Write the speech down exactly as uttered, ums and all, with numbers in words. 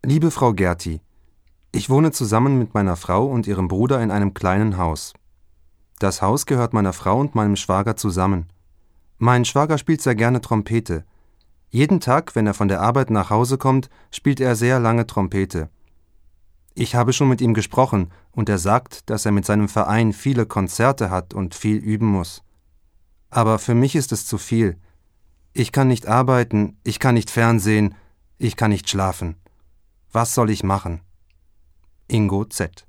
Liebe Frau Gerti, ich wohne zusammen mit meiner Frau und ihrem Bruder in einem kleinen Haus. Das Haus gehört meiner Frau und meinem Schwager zusammen. Mein Schwager spielt sehr gerne Trompete. Jeden Tag, wenn er von der Arbeit nach Hause kommt, spielt er sehr lange Trompete. Ich habe schon mit ihm gesprochen und er sagt, dass er mit seinem Verein viele Konzerte hat und viel üben muss. Aber für mich ist es zu viel. Ich kann nicht arbeiten, ich kann nicht Fernsehen, ich kann nicht schlafen. Was soll ich machen? Ingo Z.